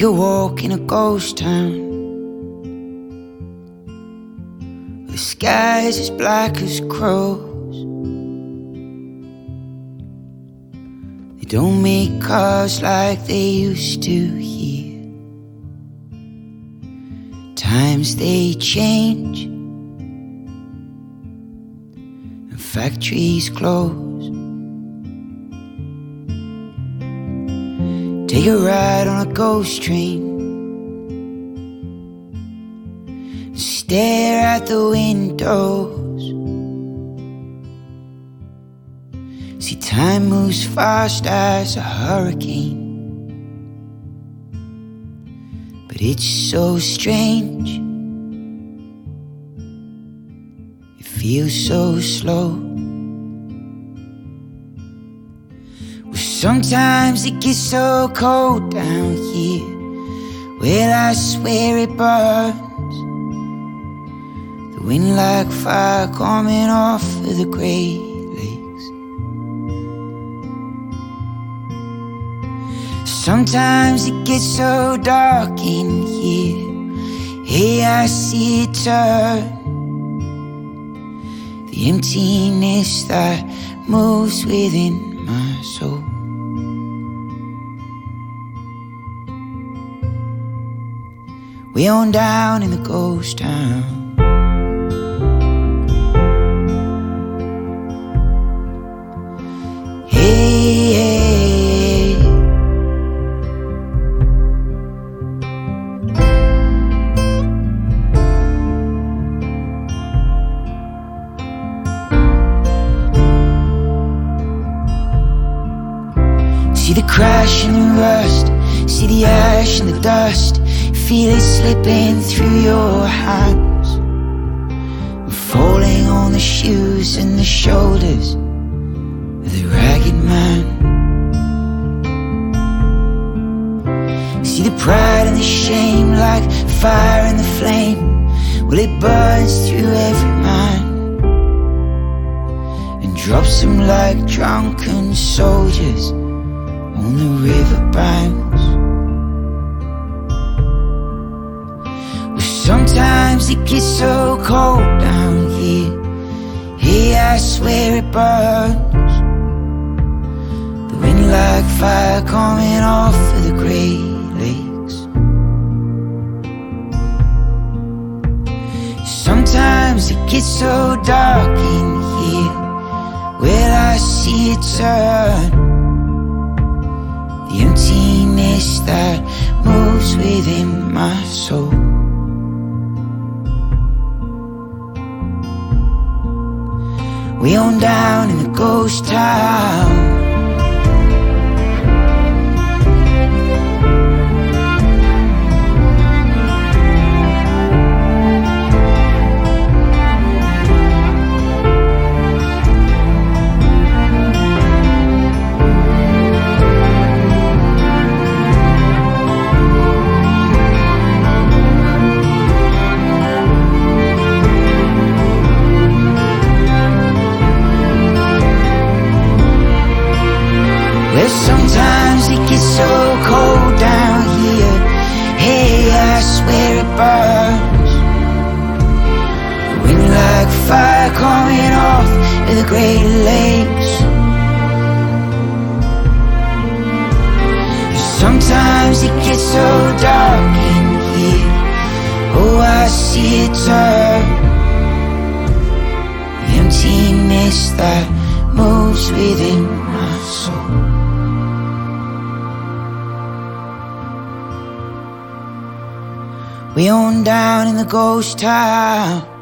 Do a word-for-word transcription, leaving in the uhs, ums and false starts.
Take a walk in a ghost town. The sky's as black as crows. They don't make cars like they used to here. Times they change and factories close. Take a ride on a ghost train. Stare at the windows. See, time moves fast as a hurricane. But it's so strange. It feels so slow. Sometimes it gets so cold down here. Well, I swear it burns. The wind like fire coming off of the Great Lakes. Sometimes it gets so dark in here. Hey, I see it turn. The emptiness that moves within my soul. Way on down in the ghost town. Hey, hey. See the crash and the rust. See the ash and the dust. Feel it slipping through your hands, falling on the shoes and the shoulders of the ragged man. See the pride and the shame like fire and the flame. Well, it burns through every man and drops them like drunken soldiers on the riverbanks. Sometimes it gets so cold down here. Hey, I swear it burns. The wind like fire coming off of the Great Lakes. Sometimes it gets so dark in here. Well, I see it turn. The emptiness that moves within my soul. Way on down in the ghost town. Well, sometimes it gets so cold down here. Hey, I swear it burns. The wind like fire coming off of the Great Lakes. Sometimes it gets so dark in here. Oh, I see it turn. The emptiness that moves within my soul. We on down in the ghost town.